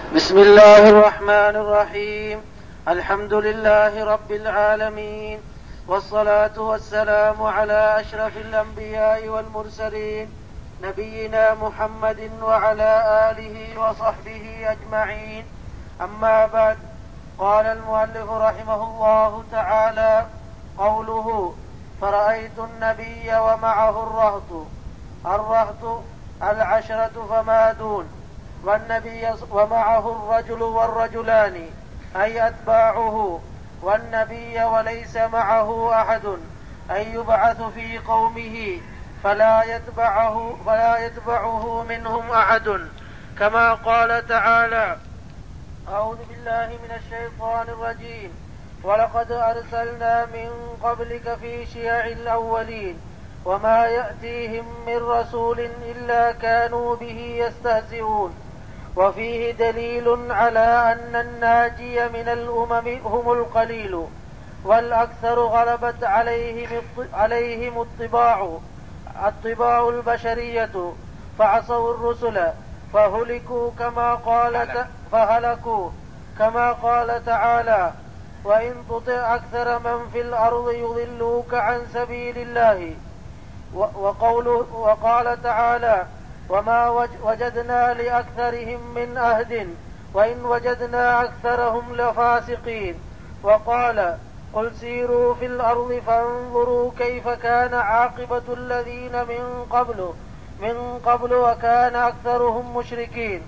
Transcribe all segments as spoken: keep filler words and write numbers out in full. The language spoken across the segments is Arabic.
بسم الله الرحمن الرحيم. الحمد لله رب العالمين، والصلاة والسلام على أشرف الأنبياء والمرسلين، نبينا محمد وعلى آله وصحبه أجمعين. أما بعد، قال المؤلف رحمه الله تعالى: قوله فرأيت النبي ومعه الرهط. الرهط العشرة فما دون، والنبي ومعه الرجل والرجلان أي أتباعه، والنبي وليس معه أحد أي يبعث في قومه فلا يتبعه, فلا يتبعه منهم أحد، كما قال تعالى: أعوذ بالله من الشيطان الرجيم: ولقد أرسلنا من قبلك في شيع الأولين وما يأتيهم من رسول إلا كانوا به يستهزئون. وفيه دليل على أن الناجي من الأمم هم القليل، والأكثر غلبت عليهم عليهم الطباع الطباع البشرية فعصوا الرسل فهلكوا كما قال فهلكوا كما قال تعالى: وإن تطع أكثر من في الأرض يضلوك عن سبيل الله. وقوله وقال تعالى: وما وجدنا لأكثرهم من أهد وإن وجدنا أكثرهم لفاسقين. وقال: قل سيروا في الأرض فانظروا كيف كان عاقبة الذين من قبل من قبل وكان أكثرهم مشركين.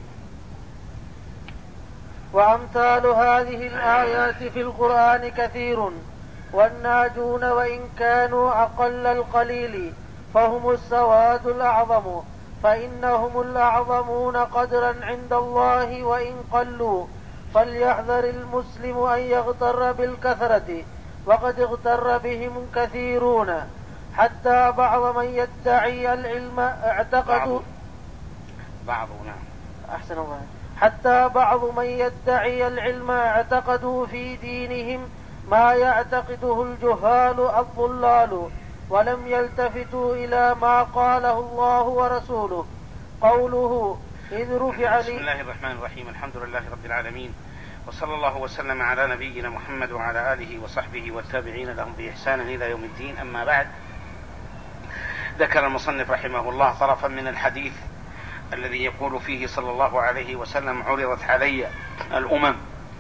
وأمثال هذه الآيات في القرآن كثير، والناجون وإن كانوا أقل القليل فهم السواد الأعظم، فإنهم الأعظمون قدرا عند الله وإن قلوا. فليحذر المسلم أن يغتر بالكثرة، وقد اغتر بهم كثيرون، حتى بعض من يدعي العلم اعتقدوا بعض نعم أحسن الله حتى بعض من يدعي العلم اعتقدوا في دينهم ما يعتقده الجهال الضلال، ولم يلتفتوا إلى ما قاله الله ورسوله. قوله: إذ رفع بسم الله الرحمن الرحيم. الحمد لله رب العالمين، وصلى الله وسلم على نبينا محمد وعلى آله وصحبه والتابعين لهم بإحسان إلى يوم الدين. أما بعد، ذكر المصنف رحمه الله طرفا من الحديث الذي يقول فيه صلى الله عليه وسلم: عرضت علي الأمم.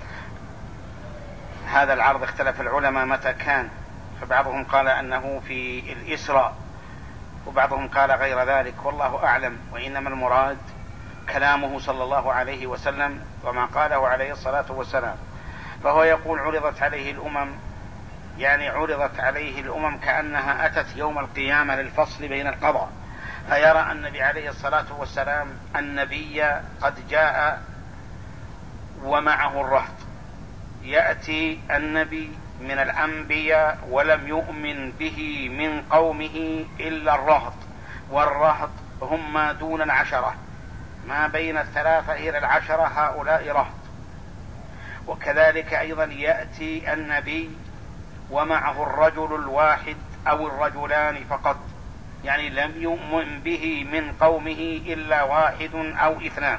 هذا العرض اختلف العلماء متى كان، فبعضهم قال أنه في الإسراء، وبعضهم قال غير ذلك، والله أعلم. وإنما المراد كلامه صلى الله عليه وسلم وما قاله عليه الصلاة والسلام. فهو يقول عرضت عليه الأمم، يعني عرضت عليه الأمم كأنها أتت يوم القيامة للفصل بين القضاء، فيرى النبي عليه الصلاة والسلام النبي قد جاء ومعه الرهط. يأتي النبي من الأنبياء ولم يؤمن به من قومه إلا الرهط، والرهط هم ما دون العشرة، ما بين الثلاثة إلى العشرة، هؤلاء رهط. وكذلك أيضا يأتي النبي ومعه الرجل الواحد أو الرجلان فقط، يعني لم يؤمن به من قومه إلا واحد أو اثنان.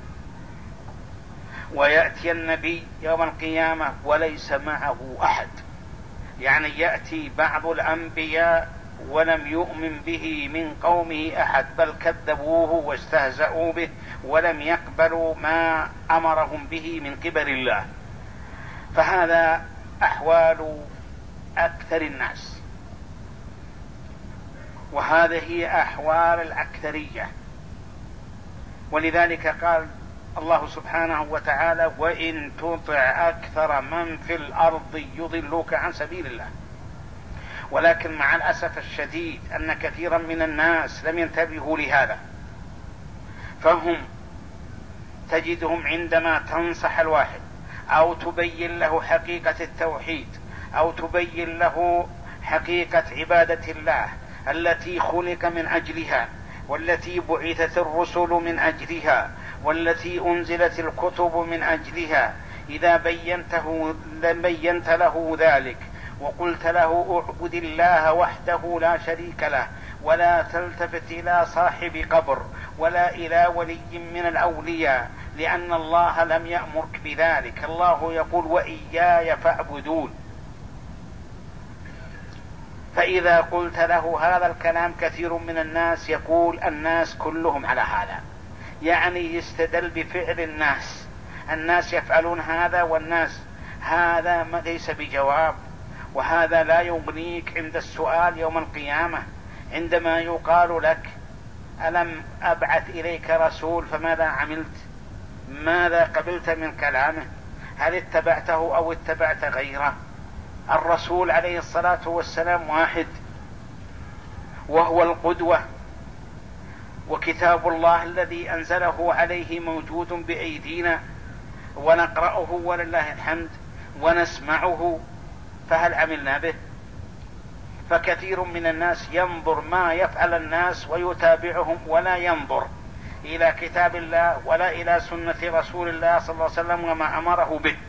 ويأتي النبي يوم القيامة وليس معه أحد، يعني يأتي بعض الأنبياء ولم يؤمن به من قومه أحد، بل كذبوه واستهزأوا به ولم يقبلوا ما أمرهم به من قبل الله. فهذا أحوال أكثر الناس، وهذه هي أحوال الأكثرية. ولذلك قال الله سبحانه وتعالى: وإن تطع أكثر من في الأرض يضلوك عن سبيل الله. ولكن مع الأسف الشديد أن كثيرا من الناس لم ينتبهوا لهذا، فهم تجدهم عندما تنصح الواحد أو تبين له حقيقة التوحيد أو تبين له حقيقة عبادة الله التي خلق من أجلها، والتي بعثت الرسل من أجلها، والتي أنزلت الكتب من أجلها، إذا بينته بينت له ذلك وقلت له اعبد الله وحده لا شريك له، ولا تلتفت إلى صاحب قبر ولا إلى ولي من الأولياء لأن الله لم يأمرك بذلك. الله يقول وإياي فاعبدون. فإذا قلت له هذا الكلام كثير من الناس يقول الناس كلهم على هذا، يعني يستدل بفعل الناس، الناس يفعلون هذا والناس، هذا ما ليس بجواب، وهذا لا يغنيك عند السؤال يوم القيامة عندما يقال لك ألم أبعث إليك رسول فماذا عملت؟ ماذا قبلت من كلامه؟ هل اتبعته أو اتبعت غيره؟ الرسول عليه الصلاة والسلام واحد وهو القدوة، وكتاب الله الذي أنزله عليه موجود بأيدينا ونقرأه ولله الحمد ونسمعه، فهل عملنا به؟ فكثير من الناس ينظر ما يفعل الناس ويتابعهم ولا ينظر إلى كتاب الله ولا إلى سنة رسول الله صلى الله عليه وسلم وما أمره به.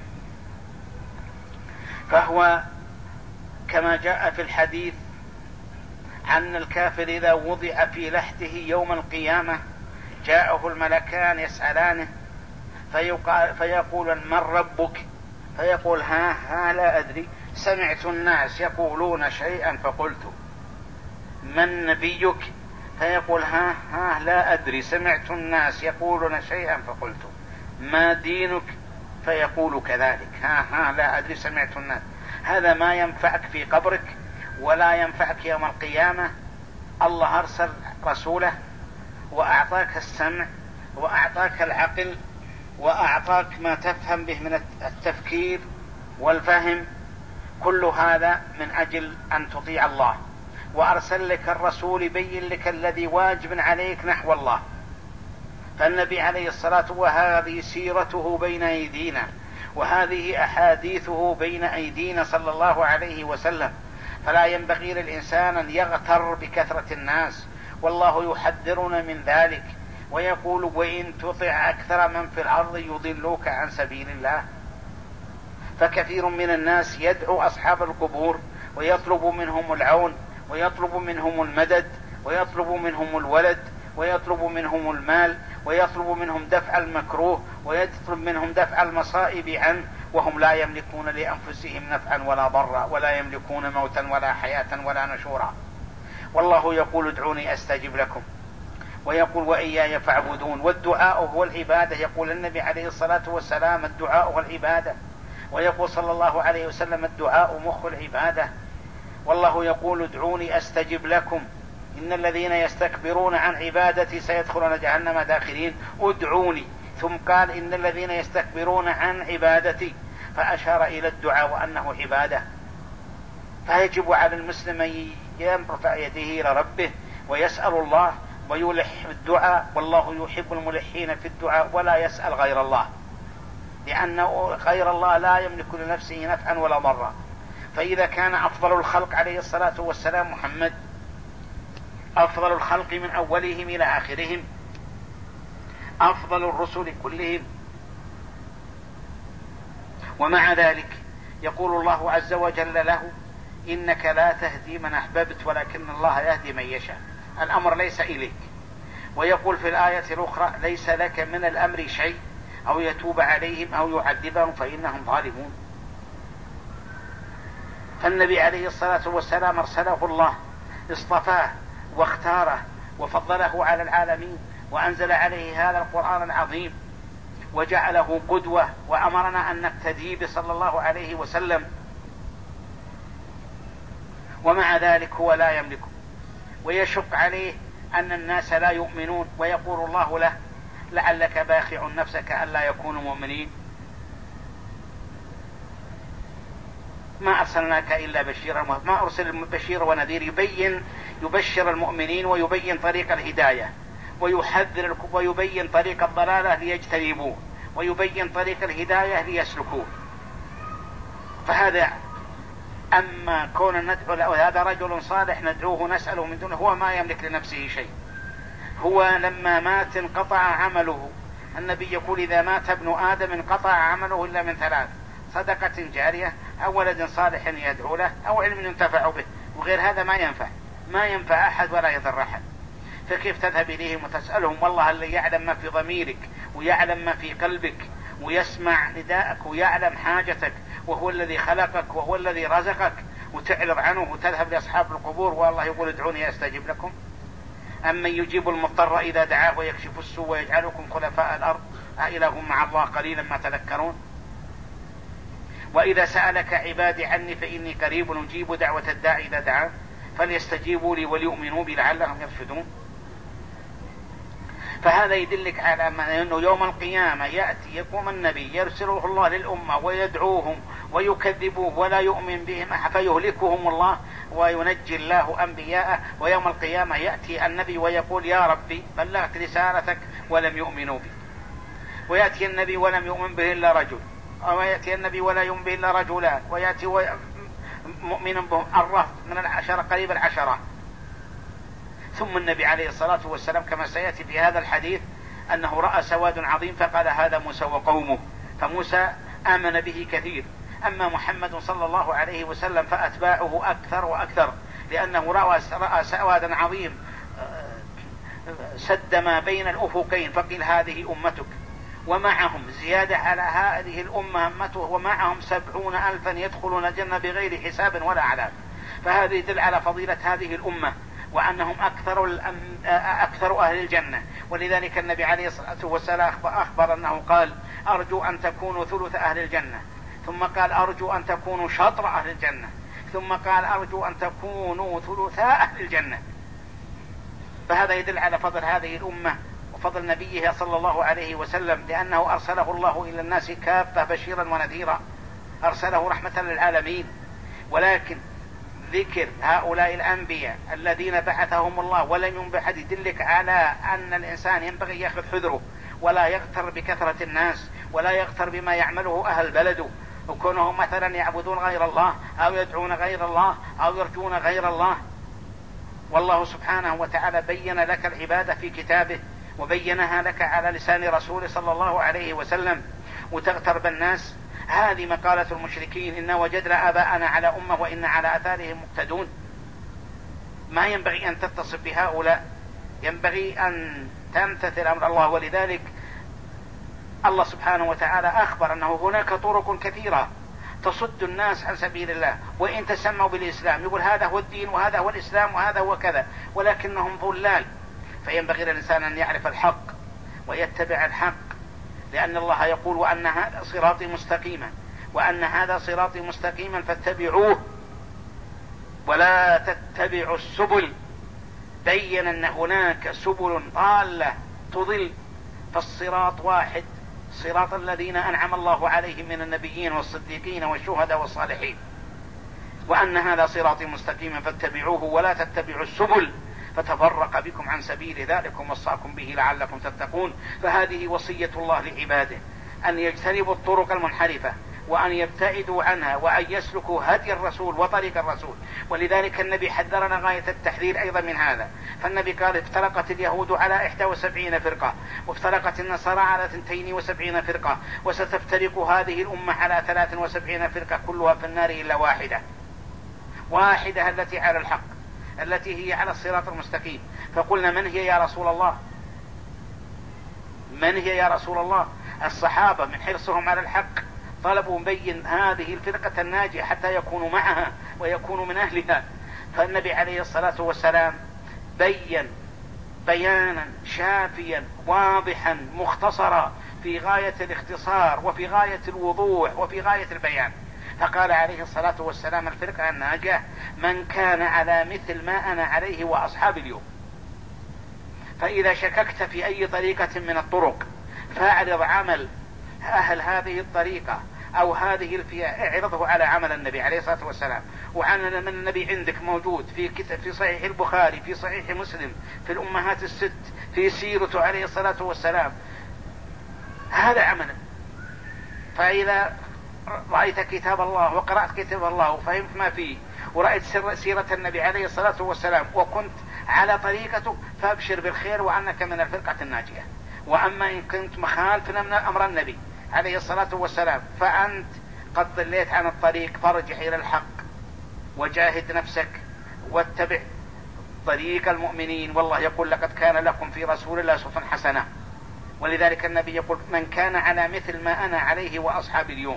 فهو كما جاء في الحديث عن الكافر إذا وضع في لحده يوم القيامة جاءه الملكان يسألانه فيقول من ربك؟ فيقول ها ها لا أدري، سمعت الناس يقولون شيئا فقلت. من نبيك؟ فيقول ها ها لا أدري، سمعت الناس يقولون شيئا فقلت. ما دينك؟ فيقول كذلك ها ها لا أدري، سمعت الناس. هذا ما ينفعك في قبرك ولا ينفعك يوم القيامة. الله أرسل رسوله وأعطاك السمع وأعطاك العقل وأعطاك ما تفهم به من التفكير والفهم، كل هذا من أجل أن تطيع الله، وأرسل لك الرسول يبين لك الذي واجب عليك نحو الله. فالنبي عليه الصلاة وهذه سيرته بين أيدينا وهذه أحاديثه بين أيدينا صلى الله عليه وسلم، فلا ينبغي للإنسان أن يغتر بكثرة الناس، والله يحذرنا من ذلك ويقول وإن تطع أكثر من في الأرض يضلوك عن سبيل الله. فكثير من الناس يدعو أصحاب القبور ويطلب منهم العون ويطلب منهم المدد ويطلب منهم الولد ويطلب منهم المال ويطلب منهم دفع المكروه ويطلب منهم دفع المصائب عنه، وهم لا يملكون لأنفسهم نفعا ولا ضرا ولا يملكون موتا ولا حياة ولا نشورا. والله يقول ادعوني أستجب لكم، ويقول وإياي فاعبدون. والدعاء هو العبادة، يقول النبي عليه الصلاة والسلام الدعاء هو العبادة، ويقول صلى الله عليه وسلم الدعاء مخ العبادة. والله يقول ادعوني أستجب لكم إن الذين يستكبرون عن عبادتي سيدخلون جهنم داخرين. ادعوني، ثم قال إن الذين يستكبرون عن عبادتي، فأشار إلى الدعاء وأنه عبادة. فيجب على المسلم أن يرفع يديه إلى ربه ويسأل الله ويلح الدعاء، والله يحب الملحين في الدعاء ولا يسأل غير الله، لأنه غير الله لا يملك لنفسه نفعا ولا ضرا. فإذا كان أفضل الخلق عليه الصلاة والسلام محمد، أفضل الخلق من أولهم إلى آخرهم، أفضل الرسل كلهم، ومع ذلك يقول الله عز وجل له إنك لا تهدي من أحببت ولكن الله يهدي من يشاء، الأمر ليس إليك. ويقول في الآية الأخرى ليس لك من الأمر شيء أو يتوب عليهم أو يعذبهم فإنهم ظالمون. فالنبي عليه الصلاة والسلام أرسله الله، اصطفاه واختاره وفضله على العالمين، وأنزل عليه هذا القرآن العظيم وجعله قدوة، وأمرنا أن نقتدي به صلى الله عليه وسلم، ومع ذلك هو لا يملكه، ويشق عليه أن الناس لا يؤمنون، ويقول الله له لعلك باخع نفسك ألا يكونوا مؤمنين. ما أرسلناك إلا بشيرا، ما أرسل بشير ونذير، يبين يبشر المؤمنين ويبين طريق الهداية ويحذر ويبين طريق الضلالة ليجتنبوه ويبين طريق الهداية ليسلكوه. فهذا أما كون ندعو له هذا رجل صالح ندعوه نسأله من دونه، هو ما يملك لنفسه شيء. هو لما مات انقطع عمله، النبي يقول إذا مات ابن آدم انقطع عمله إلا من ثلاث: صدقة جارية أو ولد صالح يدعو له أو علم ينتفع به، وغير هذا ما ينفع ما ينفع أحد ولا يضر أحد. فكيف تذهب إليهم وتسألهم؟ والله اللي يعلم ما في ضميرك ويعلم ما في قلبك ويسمع نداءك ويعلم حاجتك، وهو الذي خلقك وهو الذي رزقك، وتعرض عنه وتذهب لأصحاب القبور والله يقول ادعوني أستجب لكم؟ أمن يجيب المضطر إذا دعاه ويكشف السوء ويجعلكم خلفاء الأرض أإله مع الله قليلا ما تذكرون؟ وإذا سألك عبادي عني فإني قريب أجيب دعوة الداعي إذا دعان فليستجيبوا لي وليؤمنوا بي لعلهم يرشدون. فهذا يدلك على أنه يوم القيامة يأتي يقوم النبي يرسله الله للأمة ويدعوهم ويكذبوه ولا يؤمن بهم فيهلكهم الله وينجي الله أنبياءه، ويوم القيامة يأتي النبي ويقول يا ربي بلغت رسالتك ولم يؤمنوا بي، ويأتي النبي ولم يؤمن به إلا رجل، أو يأتي النبي ولا يؤمن به إلا رجلان، ويأتي مؤمن بهم الرهط من العشرة قريب العشرة. ثم النبي عليه الصلاة والسلام كما سيأتي في هذا الحديث أنه رأى سواد عظيم فقال هذا موسى وقومه، فموسى آمن به كثير. أما محمد صلى الله عليه وسلم فأتباعه أكثر وأكثر، لأنه رأى سوادا عظيم سد ما بين الأفقين، فقيل هذه أمتك، ومعهم زيادة على هذه الأمة أمته، ومعهم سبعون ألفا يدخلون الجنة بغير حساب ولا عذاب. فهذا يدل على فضيلة هذه الأمة وأنهم أكثر, أكثر أهل الجنة. ولذلك النبي عليه الصلاة والسلام أخبر أنه قال أرجو أن تكونوا ثلث أهل الجنة، ثم قال أرجو أن تكونوا شطر أهل الجنة، ثم قال أرجو أن تكونوا ثلثاء أهل الجنة. فهذا يدل على فضل هذه الأمة وفضل نبيه صلى الله عليه وسلم، لأنه أرسله الله إلى الناس كافة بشيرا ونذيرا، أرسله رحمة للعالمين. ولكن ذكر هؤلاء الأنبياء الذين بعثهم الله ولم ينبح يدلك على أن الإنسان ينبغي يأخذ حذره ولا يغتر بكثرة الناس ولا يغتر بما يعمله أهل بلده، وكونهم مثلا يعبدون غير الله أو يدعون غير الله أو يرجون غير الله. والله سبحانه وتعالى بين لك العبادة في كتابه وبينها لك على لسان رسوله صلى الله عليه وسلم، وتغتر بالناس. هذه مقالة المشركين إن وجدنا آباءنا على أمة وإن على آثارهم مقتدون. ما ينبغي أن تتصف بهؤلاء، ينبغي أن تمتثل أمر الله. ولذلك الله سبحانه وتعالى أخبر أنه هناك طرق كثيرة تصد الناس عن سبيل الله، وإن تسموا بالإسلام يقول هذا هو الدين وهذا هو الإسلام وهذا هو كذا، ولكنهم ضلال. فينبغي للإنسان أن يعرف الحق ويتبع الحق، لأن الله يقول وأن هذا صراطي مستقيما وأن هذا صراطي مستقيما فاتبعوه ولا تتبعوا السبل. بين أن هناك سبل ضالة تضل، فالصراط واحد، صراط الذين أنعم الله عليهم من النبيين والصديقين والشهداء والصالحين، وأن هذا صراطي مستقيما فاتبعوه ولا تتبعوا السبل فتفرق بكم عن سبيل ذلكم وصاكم به لعلكم تتقون. فهذه وصية الله لعباده أن يجتنبوا الطرق المنحرفة وأن يبتعدوا عنها وأن يسلكوا هدي الرسول وطريق الرسول. ولذلك النبي حذرنا غاية التحذير أيضا من هذا. فالنبي قال افترقت اليهود على إحدى وسبعين فرقة وافترقت النصارى على اثنتين وسبعين فرقة وستفترق هذه الأمة على ثلاث وسبعين فرقة كلها في النار إلا واحدة، واحدة التي على الحق التي هي على الصراط المستقيم. فقلنا من هي يا رسول الله؟ من هي يا رسول الله؟ الصحابة من حرصهم على الحق طلبوا مبين هذه الفرقة الناجية حتى يكونوا معها ويكونوا من أهلها. فالنبي عليه الصلاة والسلام بين بيانا شافيا واضحا مختصرا في غاية الاختصار وفي غاية الوضوح وفي غاية البيان. فقال عليه الصلاة والسلام الفرقة الناجية من كان على مثل ما أنا عليه وأصحاب اليوم. فإذا شككت في أي طريقة من الطرق فاعرض عمل أهل هذه الطريقة أو هذه الفئة، اعرضه على عمل النبي عليه الصلاة والسلام. وعمل من النبي عندك موجود في في صحيح البخاري، في صحيح مسلم، في الأمهات الست، في سيرته عليه الصلاة والسلام. هذا عمل. فإذا رأيت كتاب الله وقرأت كتاب الله وفهمت ما فيه ورأيت سيرة النبي عليه الصلاة والسلام وكنت على طريقته فابشر بالخير وأنك من الفرقة الناجية. وأما إن كنت مخالفا من أمر النبي عليه الصلاة والسلام فأنت قد ضليت عن الطريق، فارجع إلى الحق وجاهد نفسك واتبع طريق المؤمنين. والله يقول لقد كان لكم في رسول الله أسوة حسنة ولذلك النبي يقول من كان على مثل ما أنا عليه وأصحابي اليوم،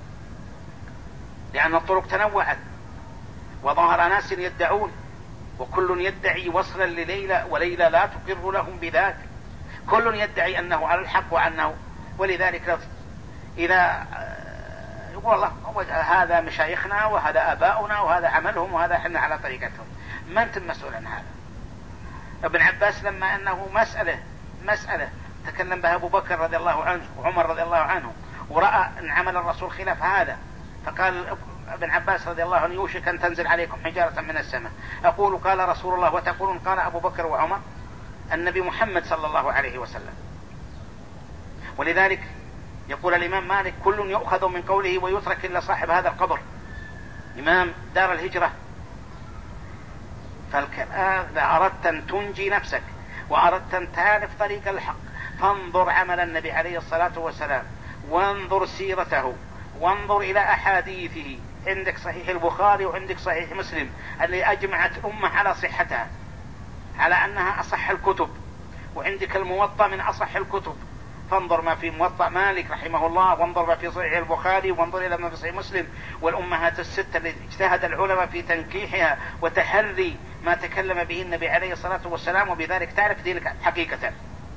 لأن الطرق تنوعت وظهر ناس يدعون، وكل يدعي وصلا لليلى وليلى لا تقر لهم بذاك، كل يدعي أنه على الحق وأنه، ولذلك إذا يقول الله هذا مشايخنا وهذا آباؤنا وهذا عملهم وهذا احنا على طريقتهم، ما أنتم مسؤول عن هذا. ابن عباس لما أنه مسألة مسألة تكلم بها أبو بكر رضي الله عنه وعمر رضي الله عنه ورأى أن عمل الرسول خلاف هذا، فقال ابن عباس رضي الله عنه يوشك أن تنزل عليكم حجارة من السماء، أقول قال رسول الله وتقولون قال أبو بكر وعمر، النبي محمد صلى الله عليه وسلم. ولذلك يقول الإمام مالك كل يؤخذ من قوله ويترك إلا صاحب هذا القبر، إمام دار الهجرة. فإذا أردت أن تنجي نفسك وأردت أن تعرف طريق الحق فانظر عمل النبي عليه الصلاة والسلام، وانظر سيرته، وانظر إلى أحاديثه. عندك صحيح البخاري وعندك صحيح مسلم اللي أجمعت أمة على صحتها، على أنها أصح الكتب، وعندك الموطأ من أصح الكتب، فانظر ما في موطأ مالك رحمه الله، وانظر ما في صحيح البخاري، وانظر إلى ما في صحيح مسلم، والأمهات الستة التي اجتهد العلماء في تنكيحها وتحري ما تكلم به النبي عليه الصلاة والسلام، وبذلك تعرف دينك حقيقة.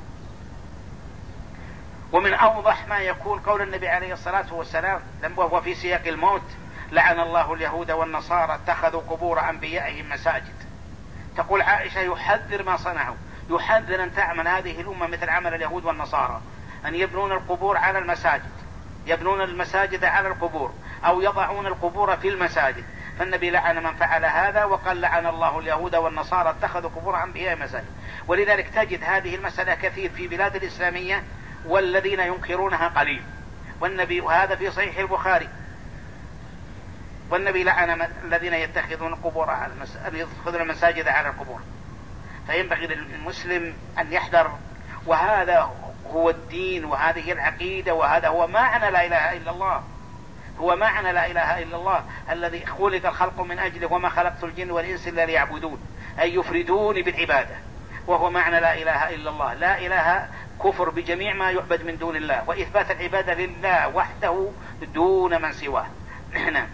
ومن أوضح ما يكون قول النبي عليه الصلاة والسلام وهو في سياق الموت: لعن الله اليهود والنصارى اتخذوا قبور أنبيائهم مساجد. تقول عائشة يحذر ما صنعوا، يحذر أن تعمل هذه الأمة مثل عمل اليهود والنصارى، أن يبنون القبور على المساجد، يبنون المساجد على القبور، أو يضعون القبور في المساجد. فالنبي لعن من فعل هذا، وقال لعن الله اليهود والنصارى اتخذوا قبور أنبياء مساجد. ولذلك تجد هذه المسألة كثير في بلاد الإسلامية، والذين ينكرونها قليل. والنبي، وهذا في صحيح البخاري، والنبي لعن الذين يتخذون قبور على المس... يتخذون المساجد على القبور. فينبغي للمسلم أن يحذر، وهذا هو الدين، وهذه العقيدة، وهذا هو معنى لا إله إلا الله، هو معنى لا إله إلا الله الذي خلق الخلق من أجله، وما خلقت الجن والإنس إلا ليعبدون، أي يفردوني بالعبادة، وهو معنى لا إله إلا الله. لا إله كفر بجميع ما يعبد من دون الله، وإثبات العبادة لله وحده دون من سواه. نعم.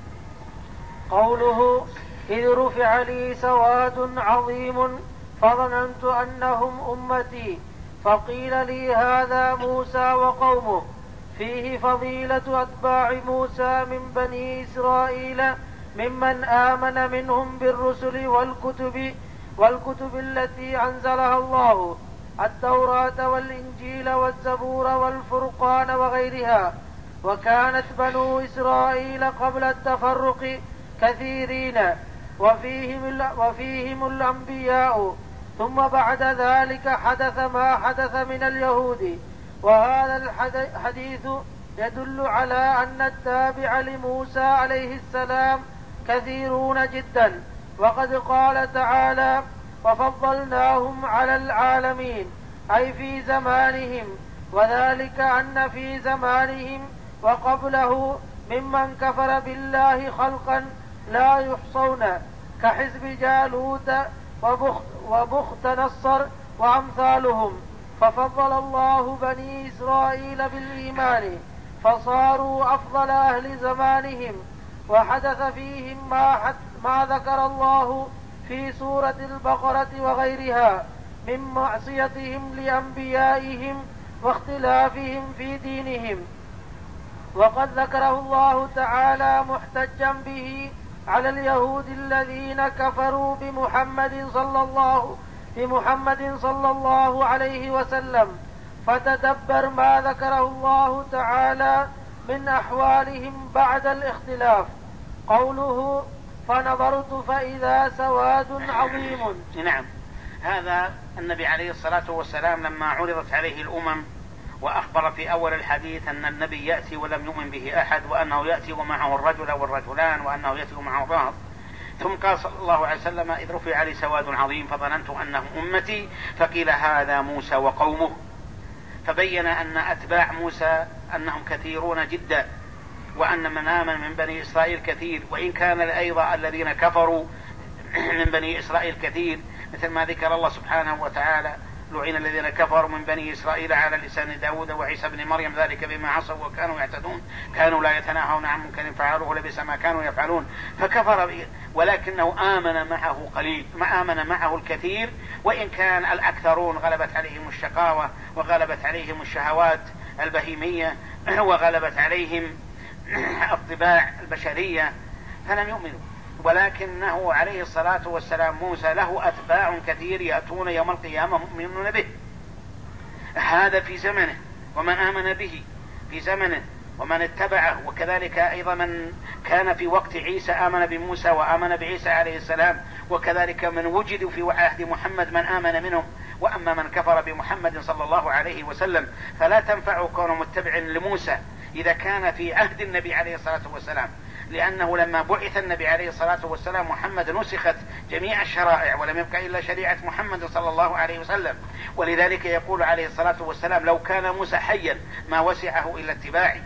قوله: إذ رفع لي سواد عظيم فظننت أنهم أمتي فقيل لي هذا موسى وقومه، فيه فضيلة أتباع موسى من بني إسرائيل ممن آمن منهم بالرسل والكتب والكتب التي أنزلها الله، التوراة والإنجيل والزبور والفرقان وغيرها. وكانت بنو إسرائيل قبل التفرق كثيرين، وفيهم, وفيهم الأنبياء، ثم بعد ذلك حدث ما حدث من اليهود. وهذا الحديث يدل على أن التابع لموسى عليه السلام كثيرون جدا، وقد قال تعالى: وفضلناهم على العالمين، أي في زمانهم. وذلك أن في زمانهم وقبله ممن كفر بالله خلقا لا يحصون، كحزب جالوت وبخت, وبخت نصر وأمثالهم. ففضل الله بني إسرائيل بالإيمان فصاروا أفضل أهل زمانهم، وحدث فيهم ما, ما ذكر الله في سورة البقرة وغيرها من معصيتهم لأنبيائهم واختلافهم في دينهم. وقد ذكره الله تعالى محتجا به على اليهود الذين كفروا بمحمد صلى الله بمحمد صلى الله عليه وسلم. فتدبر ما ذكره الله تعالى من أحوالهم بعد الاختلاف. قوله: فنظرت فإذا سواد عظيم. نعم، هذا النبي عليه الصلاة والسلام لما عرضت عليه الأمم وأخبر في أول الحديث أن النبي يأتي ولم يؤمن به أحد، وأنه يأتي ومعه الرجل والرجلان، وأنه يأتي ومعه بعض. ثم قال صلى الله عليه وسلم: إذ رفع لي سواد عظيم فظننت أنهم أمتي فقيل هذا موسى وقومه. فبين أن أتباع موسى أنهم كثيرون جدا، وأن من آمن من بني إسرائيل كثير، وإن كان أيضا الذين كفروا من بني إسرائيل كثير، مثل ما ذكر الله سبحانه وتعالى لعن الذين كفروا من بني إسرائيل على لسان داود وعيسى بن مريم ذلك بما عصوا وكانوا يعتدون كانوا لا يتناهون عن منكر فعلوه لبئس ما كانوا يفعلون. فكفر ولكنه آمن معه قليل، ما آمن معه الكثير، وإن كان الأكثرون غلبت عليهم الشقاوة وغلبت عليهم الشهوات البهيمية وغلبت عليهم الطباع البشرية فلم يؤمنوا. ولكنه عليه الصلاة والسلام موسى له أتباع كثير يأتون يوم القيامة مؤمنون به، هذا في زمنه ومن آمن به في زمنه ومن اتبعه، وكذلك أيضا من كان في وقت عيسى آمن بموسى وآمن بعيسى عليه السلام، وكذلك من وجدوا في عهد محمد من آمن منهم. وأما من كفر بمحمد صلى الله عليه وسلم فلا تنفع كونه متبع لموسى إذا كان في عهد النبي عليه الصلاة والسلام، لأنه لما بعث النبي عليه الصلاة والسلام محمد نسخت جميع الشرائع ولم يبقى إلا شريعة محمد صلى الله عليه وسلم. ولذلك يقول عليه الصلاة والسلام لو كان موسى حيا ما وسعه إلا اتباعي.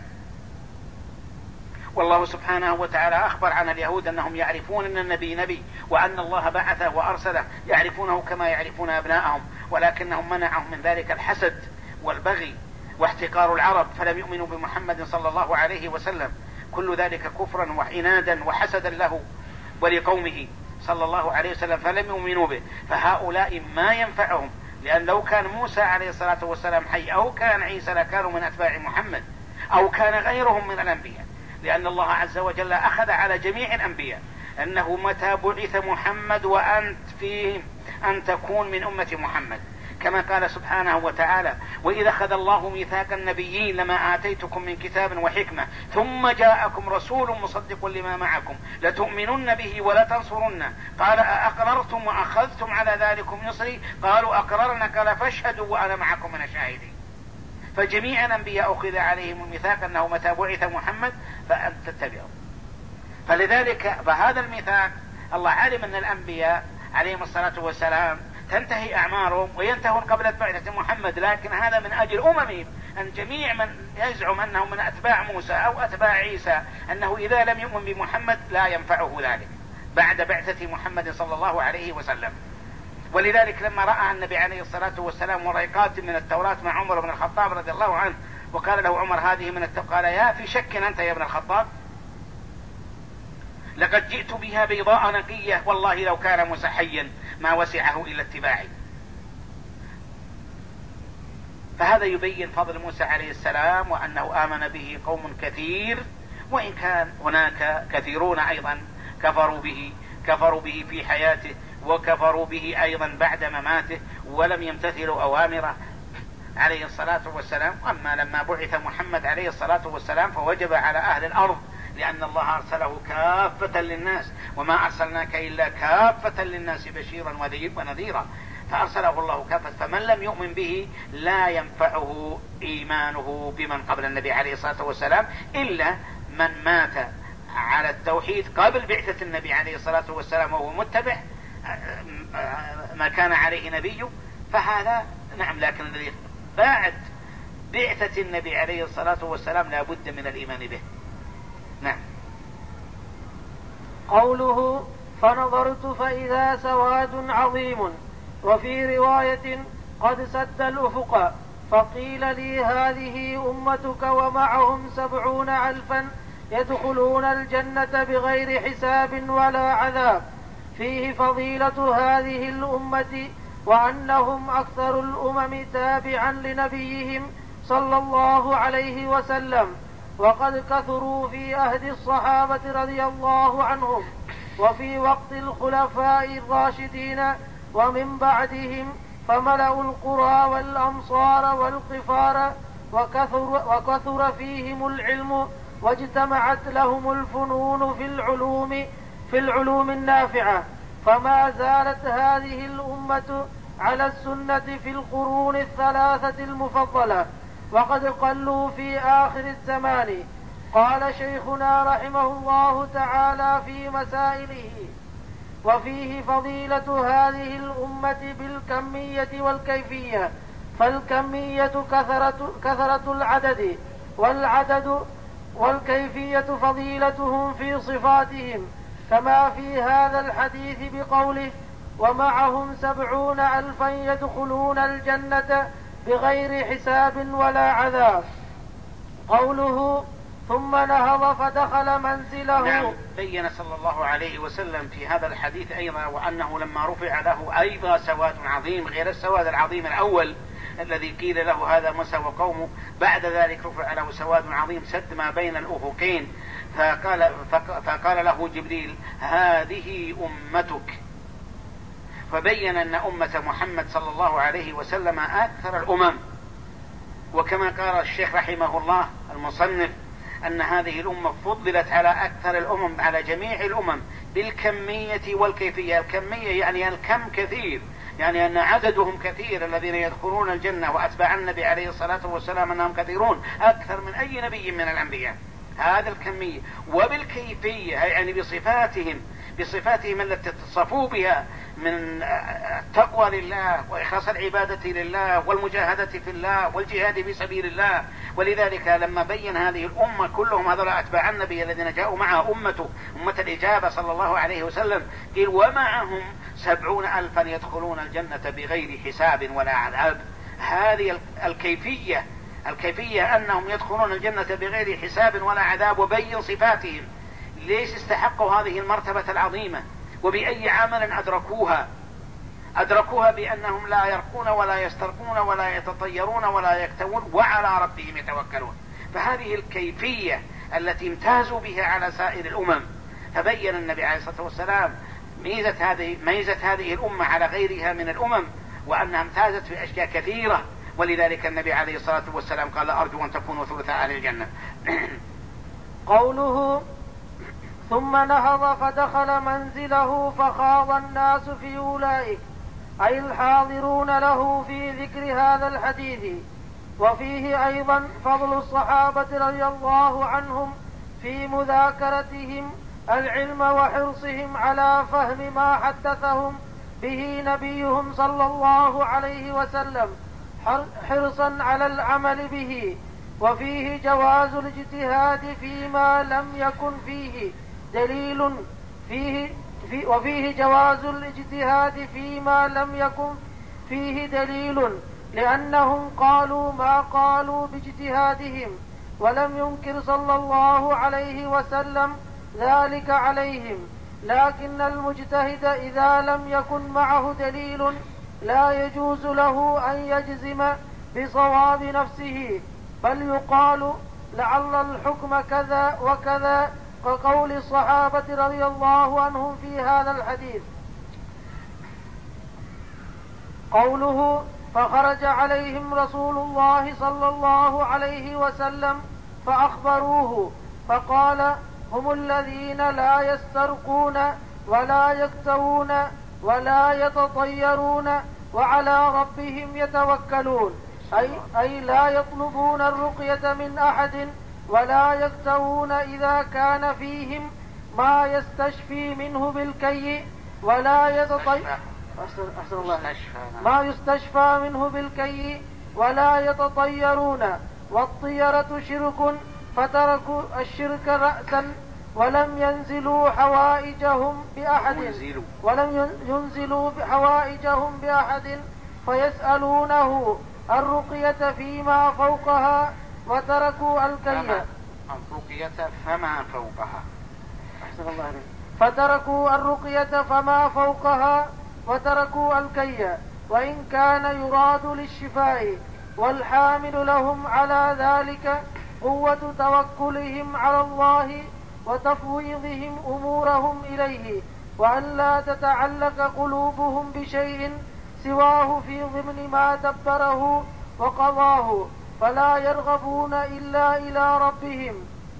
والله سبحانه وتعالى أخبر عن اليهود أنهم يعرفون أن النبي نبي وأن الله بعثه وأرسله، يعرفونه كما يعرفون أبناءهم، ولكنهم منعهم من ذلك الحسد والبغي واحتقار العرب فلم يؤمنوا بمحمد صلى الله عليه وسلم. كل ذلك كفرا وعنادا وحسدا له ولقومه صلى الله عليه وسلم فلم يؤمنوا به. فهؤلاء ما ينفعهم، لأن لو كان موسى عليه الصلاة والسلام حي أو كان عيسى لكانوا من أتباع محمد أو كان غيرهم من الأنبياء، لأن الله عز وجل أخذ على جميع الأنبياء أنه متى بعث محمد وأنت فيهم أن تكون من أمة محمد، كما قال سبحانه وتعالى وإذا أخذ الله ميثاق النبيين لما آتيتكم من كتاب وحكمة ثم جاءكم رسول مصدق لما معكم لتؤمنن به ولا تنصرنه قال أقررتم وأخذتم على ذلكم نصري قالوا أقررنا قال فاشهدوا وأنا معكم من الشاهدين. فجميع الأنبياء أخذ عليهم الميثاق أنه متى بعث محمد فأن تتبعوا. فلذلك بهذا الميثاق الله علم أن الأنبياء عليهم الصلاة والسلام تنتهي أعمارهم وينتهون قبل بعثة محمد، لكن هذا من أجل أممهم، أن جميع من يزعم أنه من أتباع موسى أو أتباع عيسى أنه إذا لم يؤمن بمحمد لا ينفعه ذلك بعد بعثة محمد صلى الله عليه وسلم. ولذلك لما رأى النبي عليه الصلاة والسلام ورقات من التوراة مع عمر بن الخطاب رضي الله عنه وقال له عمر هذه من التوراة قال يا في شك أنت يا ابن الخطاب؟ لقد جئت بها بيضاء نقية والله لو كان موسى حيا ما وسعه إلا اتباعي. فهذا يبين فضل موسى عليه السلام وأنه آمن به قوم كثير، وإن كان هناك كثيرون أيضا كفروا به كفروا به في حياته وكفروا به أيضا بعد مماته ولم يمتثلوا أوامره عليه الصلاة والسلام. أما لما بعث محمد عليه الصلاة والسلام فوجب على أهل الأرض، لأن الله أرسله كافة للناس وما أرسلناك إلا كافة للناس بشيرا ونذيرا، فأرسله الله كافة. فمن لم يؤمن به لا ينفعه إيمانه بمن قبل النبي عليه الصلاة والسلام إلا من مات على التوحيد قبل بعثة النبي عليه الصلاة والسلام وهو متبع ما كان عليه نبيه، فهذا نعم. لكن الذي بعد بعثة النبي عليه الصلاة والسلام لا بد من الإيمان به. نعم. قوله فنظرت فإذا سواد عظيم، وفي رواية قد سد الأفق، فقيل لي هذه أمتك ومعهم سبعون ألفا يدخلون الجنة بغير حساب ولا عذاب. فيه فضيلة هذه الأمة وأنهم أكثر الأمم تابعا لنبيهم صلى الله عليه وسلم، وقد كثروا في عهد الصحابة رضي الله عنهم وفي وقت الخلفاء الراشدين ومن بعدهم، فملأوا القرى والأمصار والقفار، وكثر, وكثر فيهم العلم واجتمعت لهم الفنون في العلوم في العلوم النافعة. فما زالت هذه الأمة على السنة في القرون الثلاثة المفضلة، وقد قلوا في آخر الزمان. قال شيخنا رحمه الله تعالى في مسائله: وفيه فضيلة هذه الأمة بالكمية والكيفية، فالكمية كثرة, كثرة العدد، والعدد والكيفية فضيلتهم في صفاتهم، كما في هذا الحديث بقوله: ومعهم سبعون ألفا يدخلون الجنة بغير حساب ولا عذاب. قوله ثم نهض فدخل منزله. نعم، بين صلى الله عليه وسلم في هذا الحديث أيضا وأنه لما رفع له أيضا سواد عظيم غير السواد العظيم الأول الذي قيل له هذا موسى وقومه، بعد ذلك رفع له سواد عظيم سد ما بين الأفقين، فقال, فقال له جبريل هذه أمتك، فبين أن أمة محمد صلى الله عليه وسلم أكثر الأمم. وكما قال الشيخ رحمه الله المصنف أن هذه الأمة فضلت على أكثر الأمم على جميع الأمم بالكمية والكيفية. الكمية يعني الكم كثير، يعني أن عددهم كثير الذين يدخلون الجنة وأتباع النبي عليه الصلاة والسلام أنهم كثيرون أكثر من أي نبي من الأنبياء، هذا الكمية. وبالكيفية يعني بصفاتهم بصفاتهم التي اتصفوا بها من التقوى لله وإخلاص العبادة لله والمجاهدة في الله والجهاد في سبيل الله. ولذلك لما بين هذه الأمة كلهم هذول أتباع النبي الذين جاءوا معه أمته أمة الإجابة صلى الله عليه وسلم، قال ومعهم سبعون ألفا يدخلون الجنة بغير حساب ولا عذاب. هذه الكيفية الكيفية أنهم يدخلون الجنة بغير حساب ولا عذاب، وبين صفاتهم ليش استحقوا هذه المرتبة العظيمة وبأي عمل أدركوها. أدركوها بأنهم لا يرقون ولا يسترقون ولا يتطيرون ولا يكتوون وعلى ربهم يتوكلون. فهذه الكيفية التي امتازوا بها على سائر الأمم. فبين النبي عليه الصلاة والسلام ميزة هذه, ميزة هذه الأمة على غيرها من الأمم وأنها امتازت في أشياء كثيرة. ولذلك النبي عليه الصلاة والسلام قال أرجو أن تكونوا ثلث أهل الجنة. قوله ثم نهض فدخل منزله فخاض الناس في أولئك أي الحاضرون له في ذكر هذا الحديث. وفيه أيضا فضل الصحابة رضي الله عنهم في مذاكرتهم العلم وحرصهم على فهم ما حدثهم به نبيهم صلى الله عليه وسلم حرصا على العمل به. وفيه جواز الاجتهاد فيما لم يكن فيه دليل فيه في وفيه جواز الاجتهاد فيما لم يكن فيه دليل لأنهم قالوا ما قالوا باجتهادهم ولم ينكر صلى الله عليه وسلم ذلك عليهم. لكن المجتهد إذا لم يكن معه دليل لا يجوز له أن يجزم بصواب نفسه، بل يقال لعل الحكم كذا وكذا كقول الصحابة رضي الله عنهم في هذا الحديث. قوله فخرج عليهم رسول الله صلى الله عليه وسلم فأخبروه فقال هم الذين لا يسترقون ولا يكتوون ولا يتطيرون وعلى ربهم يتوكلون، أي, أي لا يطلبون الرقية من أحد ولا يكتوون إذا كان فيهم ما يستشفي منه بالكي ولا يتطير أحسن الله ما يستشفى منه بالكي ولا يتطيرون. والطيرة شرك فتركوا الشرك رأسا ولم ينزلوا حوائجهم بأحد ولم ينزلوا حوائجهم بأحد فيسألونه الرقية فيما فوقها وتركوا الكي الرقية فما فوقها أحسن الله عليك فتركوا الرقية فما فوقها وتركوا الكي وإن كان يراد للشفاء. والحامل لهم على ذلك قوة توكلهم على الله وتفويضهم أمورهم إليه، وأن لا تتعلق قلوبهم بشيء سواه في ضمن ما دبره وقضاه، فلا يرغبون إلا إلى ربهم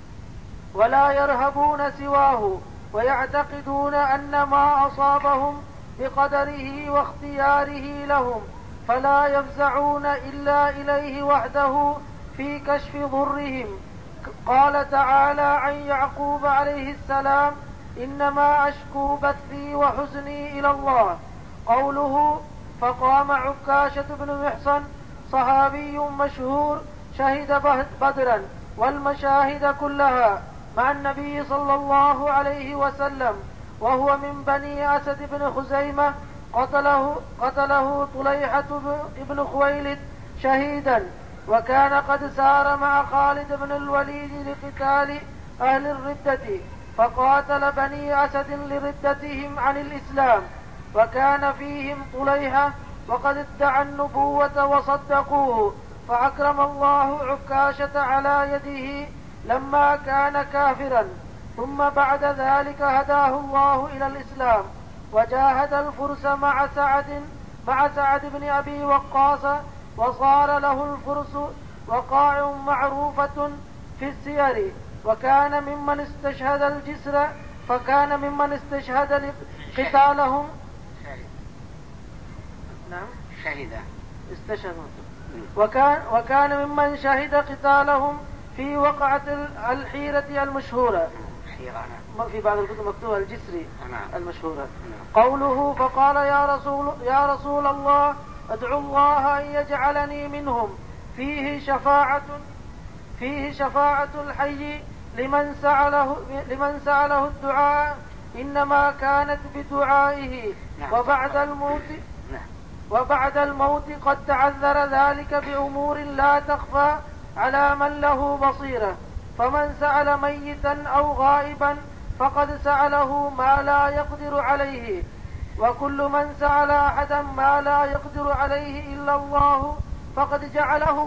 ولا يرهبون سواه، ويعتقدون أن ما أصابهم بقدره واختياره لهم، فلا يفزعون إلا إليه وحده في كشف ضرهم. قال تعالى عن يعقوب عليه السلام إنما أشكو بثي وحزني إلى الله. قوله فقام عكاشة بن محصن صحابي مشهور شهد بدرا والمشاهد كلها مع النبي صلى الله عليه وسلم، وهو من بني أسد بن خزيمة قتله, قتله طليحة بن خويلد شهيدا، وكان قد سار مع خالد بن الوليد لقتال أهل الردة، فقاتل بني أسد لردتهم عن الإسلام، وكان فيهم طليحة وقد ادعى النبوة وصدقوه، فأكرم الله عكاشة على يده لما كان كافرا، ثم بعد ذلك هداه الله إلى الإسلام، وجاهد الفرس مع سعد مع سعد بن أبي وقاص، وصار له الفرس وقاع معروفة في السير، وكان ممن استشهد الجسر فكان ممن استشهد قتالهم نعم شهد استشهدوا وكان, وكان ممن شهد قتالهم في وقعة الحيرة المشهورة، في بعض الكتب مكتوبة الجسر المشهورة. قوله فقال يا رسول, يا رسول الله ادعو الله أن يجعلني منهم، فيه شفاعة فيه شفاعة الحي لمن سأله, لمن سأله الدعاء إنما كانت بدعائه، وبعد الموت وبعد الموت قد تعذر ذلك بأمور لا تخفى على من له بصيرة، فمن سأل ميتا أو غائبا فقد سأله ما لا يقدر عليه، وكل من سأل أحدا ما لا يقدر عليه إلا الله فقد جعله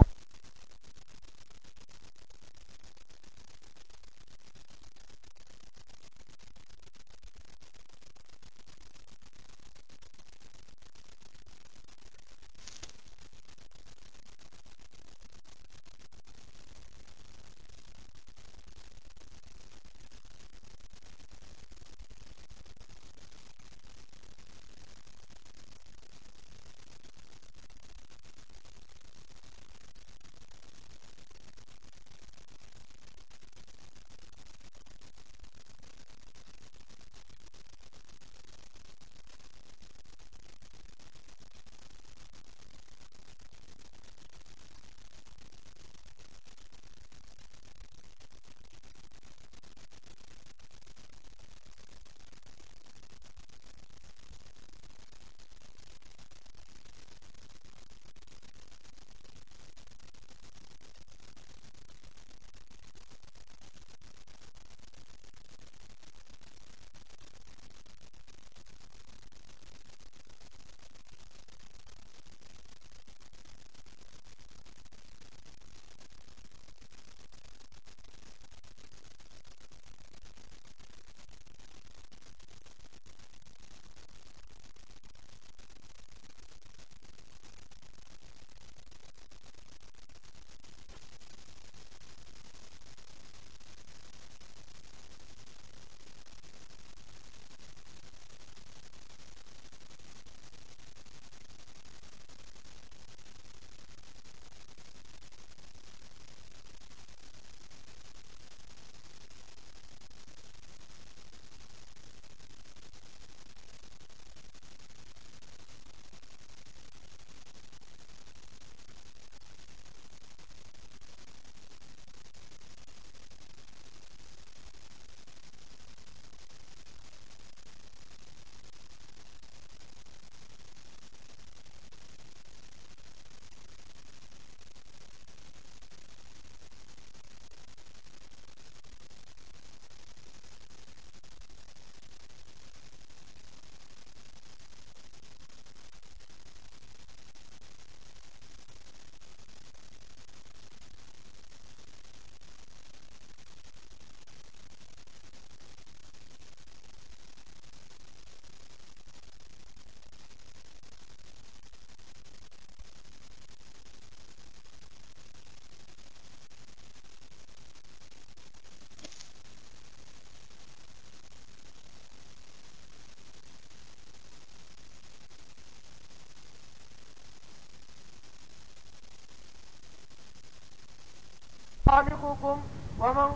خالقكم ومن,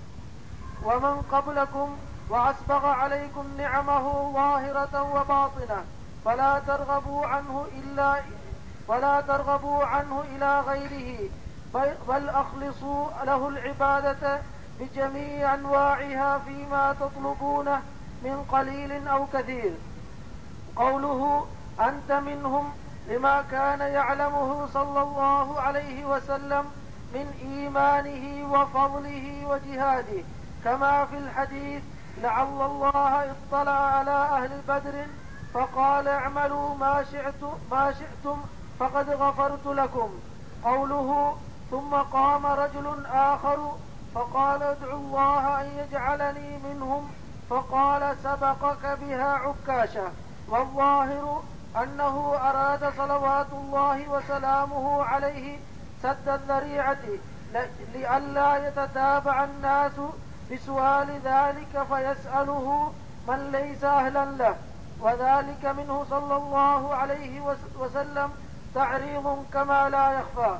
ومن قبلكم وأسبغ عليكم نعمه ظاهرة وباطنة، فلا ترغبوا عنه إلا ولا ترغبوا عنه إلى غيره، بل أخلصوا له العبادة بجميع أنواعها فيما تطلبونه من قليل أو كثير. قوله أنت منهم، لما كان يعلمه صلى الله عليه وسلم من إيمانه وفضله وجهاده، كما في الحديث: لعل الله اطلع على أهل بدر فقال اعملوا ما شئتم, ما شئتم فقد غفرت لكم. قوله: ثم قام رجل آخر فقال ادعوا الله أن يجعلني منهم، فقال سبقك بها عكاشة. والظاهر أنه أراد صلوات الله وسلامه عليه سد الذريعة لئلا يتتابع الناس بسؤال ذلك فيسأله من ليس أهلا له، وذلك منه صلى الله عليه وسلم تعريض كما لا يخفى.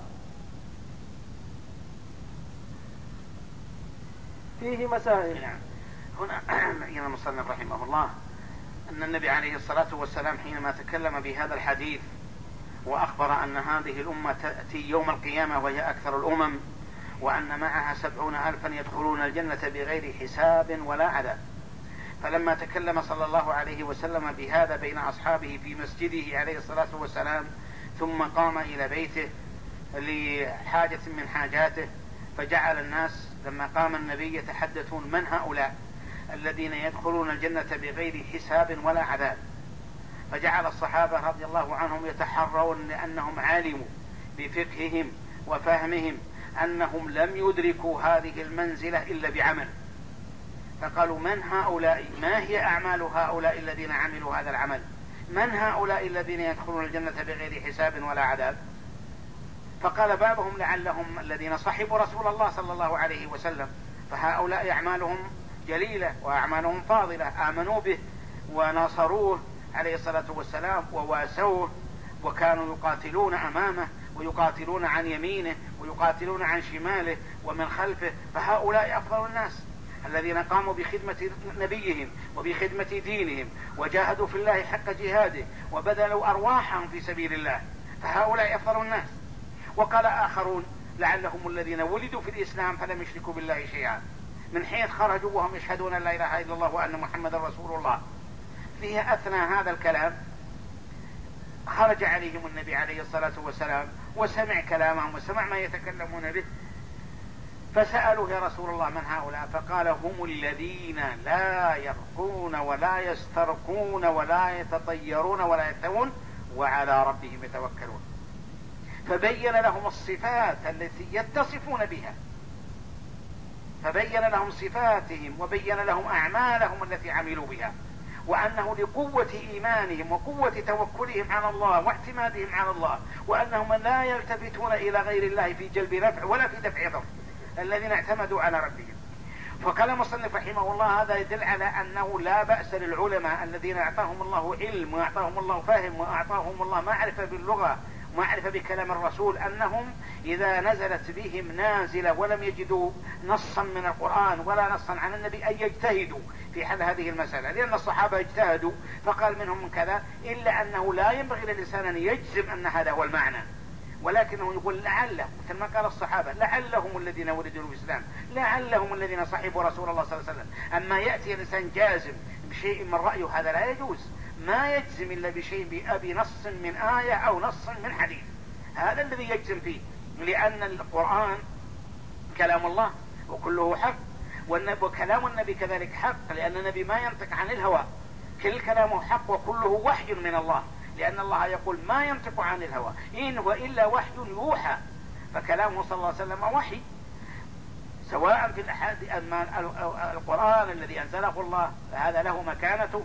فيه مسائل. هنا بين المصنف رحمه الله أن النبي عليه الصلاة والسلام حينما تكلم بهذا الحديث وأخبر أن هذه الأمة تأتي يوم القيامة وهي أكثر الأمم، وأن معها سبعون ألفا يدخلون الجنة بغير حساب ولا عذاب، فلما تكلم صلى الله عليه وسلم بهذا بين أصحابه في مسجده عليه الصلاة والسلام، ثم قام إلى بيته لحاجة من حاجاته، فجعل الناس لما قام النبي يتحدثون من هؤلاء الذين يدخلون الجنة بغير حساب ولا عذاب، فجعل الصحابة رضي الله عنهم يتحرون لأنهم علموا بفقههم وفهمهم أنهم لم يدركوا هذه المنزلة إلا بعمل، فقالوا من هؤلاء؟ ما هي أعمال هؤلاء الذين عملوا هذا العمل؟ من هؤلاء الذين يدخلون الجنة بغير حساب ولا عذاب؟ فقال بعضهم لعلهم الذين صحبوا رسول الله صلى الله عليه وسلم، فهؤلاء أعمالهم جليلة وأعمالهم فاضلة، آمنوا به وناصروه عليه الصلاة والسلام وواسوه، وكانوا يقاتلون أمامه ويقاتلون عن يمينه ويقاتلون عن شماله ومن خلفه، فهؤلاء أفضل الناس الذين قاموا بخدمة نبيهم وبخدمة دينهم وجاهدوا في الله حق جهاده وبذلوا أرواحهم في سبيل الله، فهؤلاء أفضل الناس. وقال آخرون لعلهم الذين ولدوا في الإسلام فلم يشركوا بالله شيئا، من حيث خرجوا وهم يشهدون لا إله إلا الله وأن محمد رسول الله. فيه أثناء هذا الكلام خرج عليهم النبي عليه الصلاة والسلام وسمع كلامهم وسمع ما يتكلمون به، فسألوا يا رسول الله من هؤلاء؟ فقال هم الذين لا يرقون ولا يسترقون ولا يتطيرون ولا يثون وعلى ربهم يتوكلون، فبين لهم الصفات التي يتصفون بها، فبين لهم صفاتهم وبين لهم أعمالهم التي عملوا بها، وأنه لقوة إيمانهم وقوة توكلهم على الله واعتمادهم على الله، وأنهم لا يلتفتون إلى غير الله في جلب نفع ولا في دفع ضر، الذين اعتمدوا على ربهم. فقال المصنف رحمه الله هذا يدل على أنه لا بأس للعلماء الذين أعطاهم الله علم وأعطاهم الله فهم وأعطاهم الله معرفة باللغة معرفة بكلام الرسول، أنهم إذا نزلت بهم نازلة ولم يجدوا نصا من القرآن ولا نصا عن النبي أن يجتهدوا في حل هذه المسألة، لأن الصحابة اجتهدوا فقال منهم من كذا، إلا أنه لا ينبغي للإنسان أن يجزم أن هذا هو المعنى، ولكنه يقول لعله، مثل ما قال الصحابة لعلهم الذين ولدوا في الإسلام، لعلهم الذين صحبوا رسول الله صلى الله عليه وسلم. أما يأتي الإنسان جازم بشيء من رأيه هذا لا يجوز، ما يجزم إلا بشيء بنص من آية أو نص من حديث، هذا الذي يجزم فيه، لأن القرآن كلام الله وكله حق، وكلام النبي كذلك حق، لأن النبي ما ينطق عن الهوى، كل كلامه حق وكله وحي من الله، لأن الله يقول ما ينطق عن الهوى إن هو إلا وحي يوحى، فكلامه صلى الله عليه وسلم وحي، سواء في الأحاديث. أما القرآن الذي أنزله الله فهذا له مكانته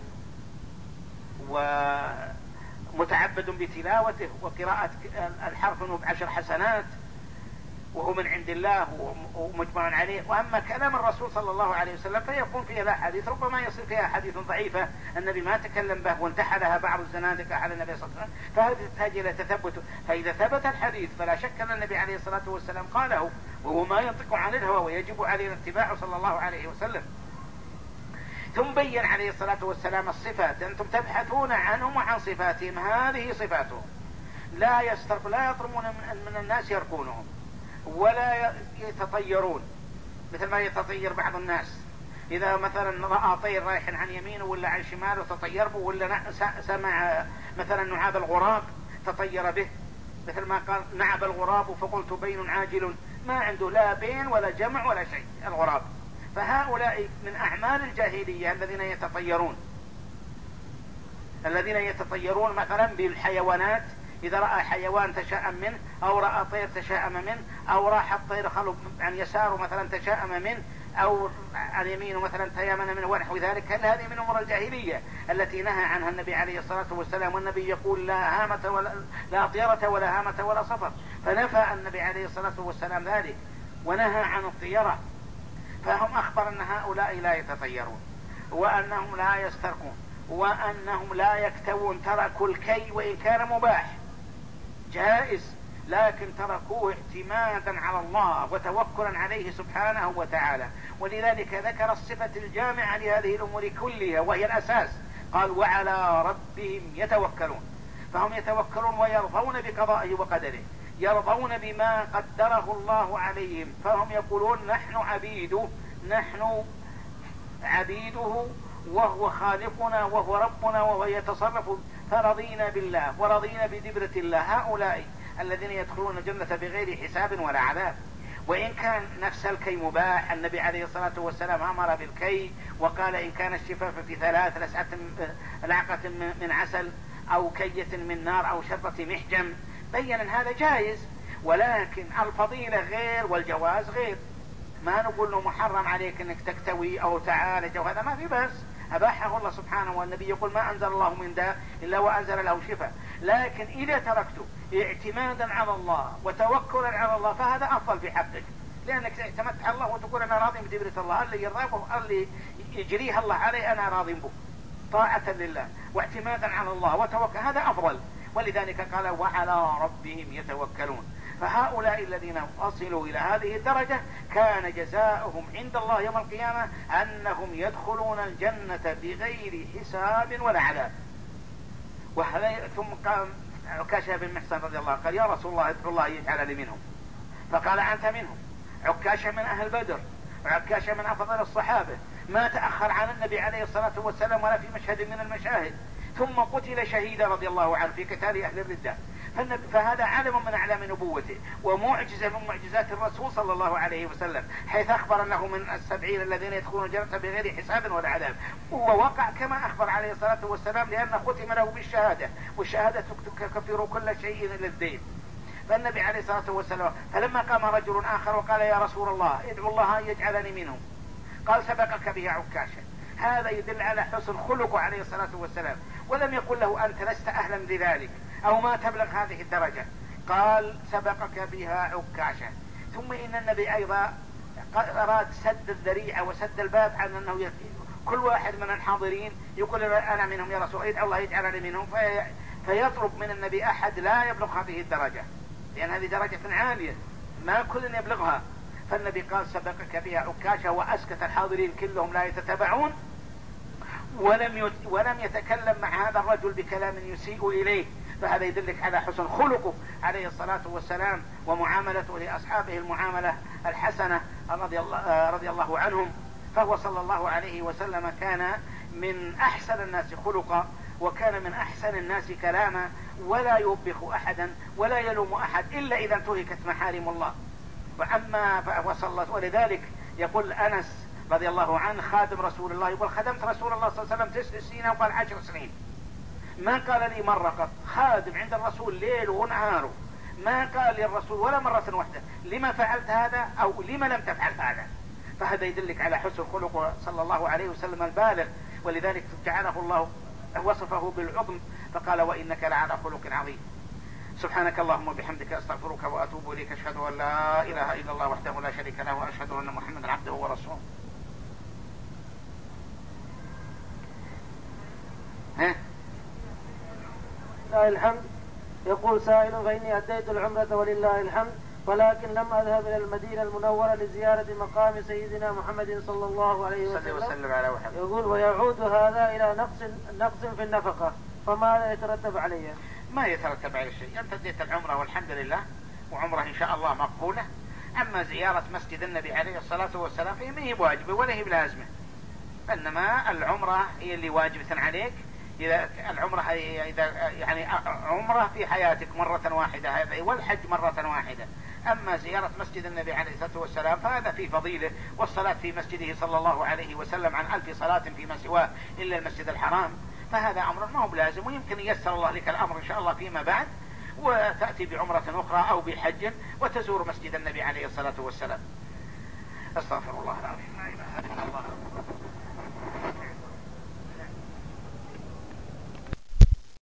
ومتعبد بتلاوته وقراءة الحرف بعشر حسنات، وهو من عند الله ومجمع عليه. وأما كلام الرسول صلى الله عليه وسلم فيكون فيها الأحاديث ربما يصير فيها حديث ضعيفة النبي ما تكلم به وانتحلها بعض الزنادقة على النبي صلى الله عليه وسلم، فهذه تحتاج إلى تثبت. فإذا ثبت الحديث فلا شك أن النبي عليه الصلاة والسلام قاله، وهو ما ينطق عن الهوى ويجب علينا اتباعه صلى الله عليه وسلم. ثم بين عليه الصلاة والسلام الصفات، أنتم تبحثون عنهم وعن صفاتهم، هذه صفاتهم، لا يسترق لا يطرمون من الناس يرقونهم ولا يتطيرون مثل ما يتطير بعض الناس، إذا مثلا رأى طير رايح عن يمينه ولا عن شماله تطير به، ولا سمع مثلا نعاب الغراب تطير به، مثل ما قال نعب الغراب فقلت بين عاجل، ما عنده لا بين ولا جمع ولا شيء الغراب. فهؤلاء من أعمال الجاهلية الذين يتطيرون الذين يتطيرون مثلا بالحيوانات، إذا رأى حيوان تشاءم منه، أو رأى طير تشاءم منه، أو راح الطير خلو عن يساره مثلا تشاءم منه، أو عن يمينه مثلا تيامن منه ونحو ذلك. هل هذه من أمور الجاهلية التي نهى عنها النبي عليه الصلاة والسلام؟ والنبي يقول لا هامة ولا لا طيرة ولا هامة ولا صفر، فنفى النبي عليه الصلاة والسلام ذلك ونهى عن الطيرة. فهم أخبر أن هؤلاء لا يتطيرون، وأنهم لا يسترقون، وأنهم لا يكتوون، تركوا الكي وإن كان مباح جائز، لكن تركوه اعتمادا على الله وتوكلا عليه سبحانه وتعالى. ولذلك ذكر الصفة الجامعة لهذه الأمور كلها وهي الأساس، قال وعلى ربهم يتوكلون. فهم يتوكلون ويرضون بقضائه وقدره، يرضون بما قدره الله عليهم، فهم يقولون نحن عبيده، نحن عبيده وهو خالقنا وهو ربنا وهو يتصرف، فرضينا بالله ورضينا بدبرة الله. هؤلاء الذين يدخلون الجنة بغير حساب ولا عذاب. وإن كان نفس الكي مباح، النبي عليه الصلاة والسلام أمر بالكي وقال إن كان الشفاف في ثلاث لسعة لعقة من عسل أو كية من نار أو شرة محجم، بين أن هذا جائز، ولكن الفضيلة غير والجواز غير. ما نقول له محرم عليك أنك تكتوي أو تعالج، وهذا ما في بأس، أباحه الله سبحانه، والنبي يقول ما أنزل الله من داء إلا وأنزل له شفاء. لكن إذا تركته اعتمادا على الله وتوكلا على الله فهذا أفضل في حقك، لأنك اعتمدت على الله وتقول أنا راضي بدبرة الله، اللي يرضاه اللي يجريها الله عليه أنا راضي به، طاعة لله واعتمادا على الله وتوكل، هذا أفضل. ولذلك قال وعلى ربهم يتوكلون. فهؤلاء الذين وصلوا إلى هذه الدرجة كان جزاؤهم عند الله يوم القيامة أنهم يدخلون الجنة بغير حساب ولا عذاب. ثم قام عكاشة بن محصن رضي الله قال يا رسول الله ادعو الله يجعلني منهم، فقال أنت منهم. عكاشة من أهل بدر، عكاشة من أفضل الصحابة، ما تأخر عن النبي عليه الصلاة والسلام ولا في مشهد من المشاهد، ثم قتل شهيدا رضي الله عنه في قتال أهل الردة. فهذا علم من أعلام نبوته ومعجزة من معجزات الرسول صلى الله عليه وسلم، حيث أخبر أنه من السبعين الذين يدخلون الجنة بغير حساب ولا عذاب، ووقع كما أخبر عليه الصلاة والسلام، لأن ختم له بالشهادة، والشهادة تكفر كل شيء إلا الدين. فالنبي عليه الصلاة والسلام فلما قام رجل آخر وقال يا رسول الله ادعو الله أن يجعلني منهم، قال سبقك بها عكاشة. هذا يدل على حسن خلقه عليه الصلاة والسلام، ولم يقل له أنت لست أهلا لذلك أو ما تبلغ هذه الدرجة، قال سبقك بها عكاشة. ثم إن النبي أيضا أراد سد الذريعة وسد الباب عن أنه يكفي كل واحد من الحاضرين يقول أنا منهم يا رسول الله الله يجعلني منهم، في فيطلب من النبي أحد لا يبلغ هذه الدرجة، لأن هذه درجة عالية ما كل يبلغها. فالنبي قال سبقك بها عكاشة، وأسكت الحاضرين كلهم لا يتتبعون، ولم ولم يتكلم مع هذا الرجل بكلام يسيء إليه. فهذا يدلك على حسن خلقه عليه الصلاة والسلام ومعاملته لأصحابه المعاملة الحسنة رضي الله, رضي الله عنهم. فهو صلى الله عليه وسلم كان من أحسن الناس خلقا، وكان من أحسن الناس كلاما، ولا يوبخ أحدا ولا يلوم أحد إلا إذا انتهكت محارم الله. وأما فصلت، ولذلك يقول أنس رضي الله عنه خادم رسول الله، يقول خدمت رسول الله صلى الله عليه وسلم تسع سنين وقال عشر سنين، ما قال لي مرة قط، خادم عند الرسول ليل ونهاره، ما قال للرسول ولا مرة واحدة لما فعلت هذا أو لما لم تفعل هذا. فهذا يدلك على حسن خلقه صلى الله عليه وسلم البالغ، ولذلك جعله الله وصفه بالعظم فقال وإنك لعلى خلق عظيم. سبحانك اللهم وبحمدك أستغفرك وأتوب إليك، أشهد أن لا إله إلا الله وحده لا شريك له، وأشهد أن محمدا عبده ورسوله. ها لله الحمد. يقول سائل فإني أديت العمرة ولله الحمد، ولكن لم أذهب إلى المدينة المنورة لزيارة مقام سيدنا محمد صلى الله عليه وسلم, وسلم على يقول ويعود هذا إلى نقص نقص في النفقة، فماذا يترتب عليه؟ ما يترتب على شيء، أنت أديت العمرة والحمد لله، وعمرة إن شاء الله مقبولة. أما زيارة مسجد النبي عليه الصلاة والسلام فهي ما هي واجبة ولا هي بلازمة، إنما العمرة هي اللي واجبة عليك. إذا العمرة إذا يعني عمرة في حياتك مرة واحدة هذا، والحج مرة واحدة. أما زيارة مسجد النبي عليه الصلاة والسلام فهذا في فضيله، والصلاة في مسجده صلى الله عليه وسلم عن ألف صلاة فيما سواه إلا المسجد الحرام، فهذا أمر ما هو بلازم، ويمكن ييسر الله لك الأمر إن شاء الله فيما بعد، وتأتي بعمرة أخرى أو بحج وتزور مسجد النبي عليه الصلاة والسلام. أستغفر الله العظيم، لا إله إلا الله.